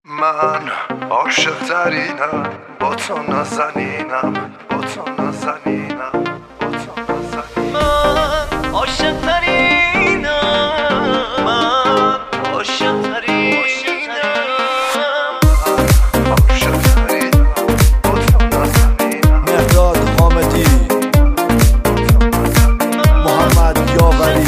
من عاشق ترینم با تو نازنینم با تو نازنینم من عاشق ترینم من عاشق ترینم عاشق ترینم با تو نازنینم مهداد حامدی محمد یاوری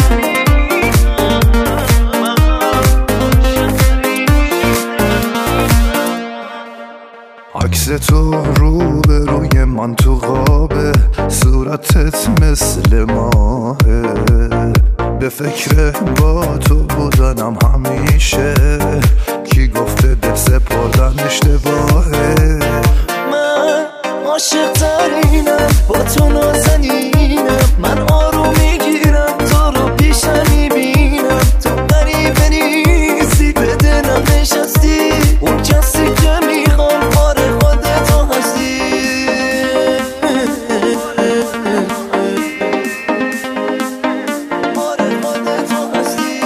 عکس تو روبروی من تو قابه صورتت مثل ماهه به فکر با تو بودنم همیشه کی گفته دل سپردن اشتباهه من عاشق ترینم با تو نازنینم من آروم میگیرم تو رو پیشم میبینم تو غریبه نیستی به دلم نشستی اون کسی که میخوام آره خودت تو هستی آره خودت تو هستی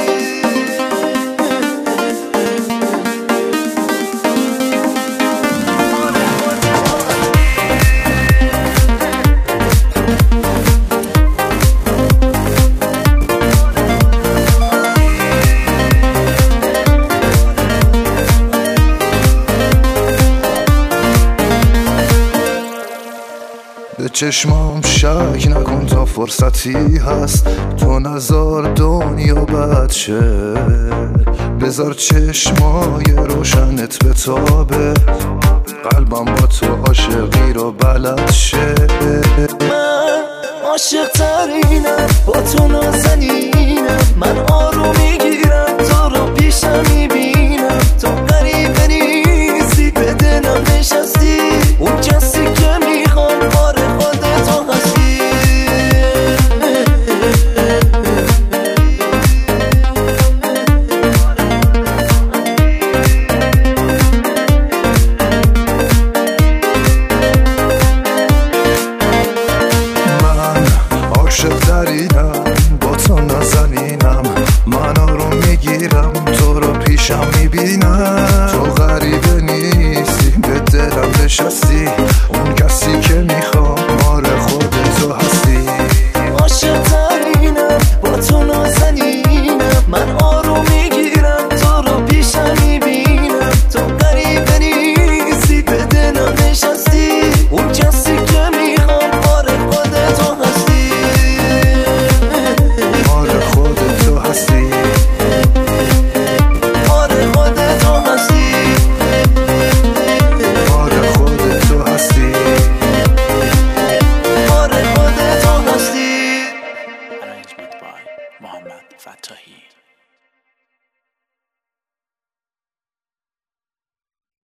به چشمام شک نکن تا فرصتی هست تو نزار دنیا بد شه بذار چشمای روشنت بتابه قلبم با تو عاشقی رو بلد شه من عاشق ترینم با تو نازنینم من آروم میگیرم تو رو پیشم میبینم تو غریبه نیستی به دلم نشستی اون کسی که میخوام آره خودت تو هستی من عاشق ترینم با تو نازنینم من آروم میگیرم تو رو پیشم میبینم